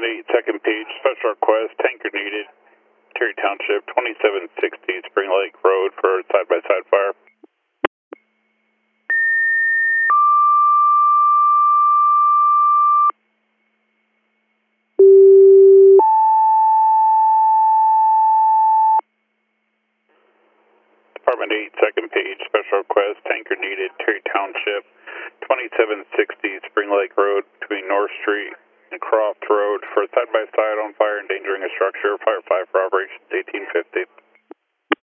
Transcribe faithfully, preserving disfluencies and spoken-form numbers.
Department eight, second page, special request, tanker needed, Terry Township, twenty-seven sixty Spring Lake Road for side-by-side fire. Department eight, second page, special request, tanker needed, Terry Township, twenty-seven sixty Spring Lake Road between North Street